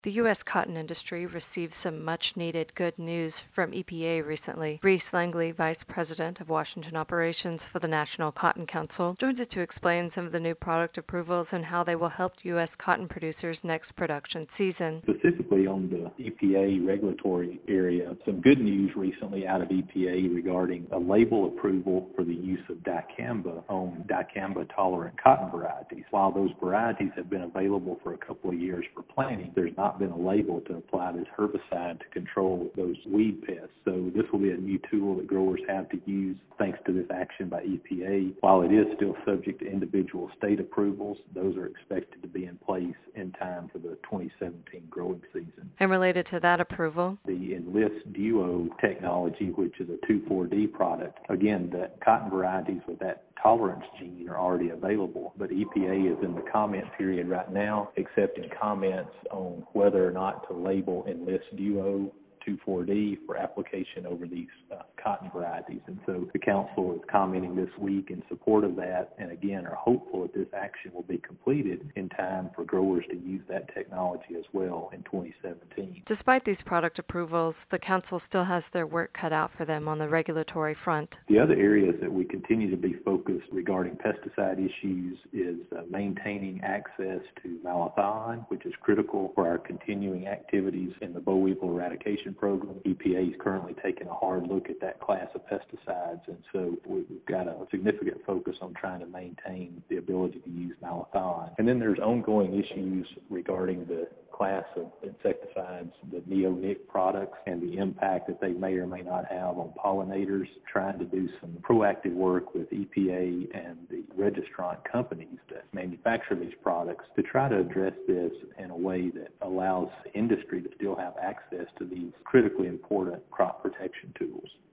The U.S. cotton industry received some much-needed good news from EPA recently. Reese Langley, Vice President of Washington Operations for the National Cotton Council, joins us to explain some of the new product approvals and how they will help U.S. cotton producers next production season. Specifically on the EPA regulatory area, some good news recently out of EPA regarding a label approval for the use of dicamba on dicamba-tolerant cotton varieties. While those varieties have been available for a couple of years for planting, there's not been a label to apply this herbicide to control those weed pests. So this will be a new tool that growers have to use thanks to this action by EPA. While it is still subject to individual state approvals, those are expected to be in place in time for the 2017 growing season. And related to that approval, the Enlist Duo technology, which is a 2,4-D product. Again, the cotton varieties with that tolerance gene are already available, but EPA is in the comment period right now, accepting comments on whether or not to label Enlist Duo 2,4-D for application over these cotton varieties. And so the council is commenting this week in support of that, and again are hopeful that this action will be completed in time for growers to use that technology as well in 2017. Despite these product approvals, the council still has their work cut out for them on the regulatory front. The other areas that we continue to be focused regarding pesticide issues is maintaining access to malathion, which is critical for our continuing activities in the boll weevil eradication program. EPA is currently taking a hard look at that class of pesticides, and so we've got a significant focus on trying to maintain the ability to use malathion. And then there's ongoing issues regarding the class of insecticides, the neonic products, and the impact that they may or may not have on pollinators, trying to do some proactive work with EPA and the registrant companies that manufacture these products to try to address this in a way that allows the industry to still have access to these critically important crop protection tools.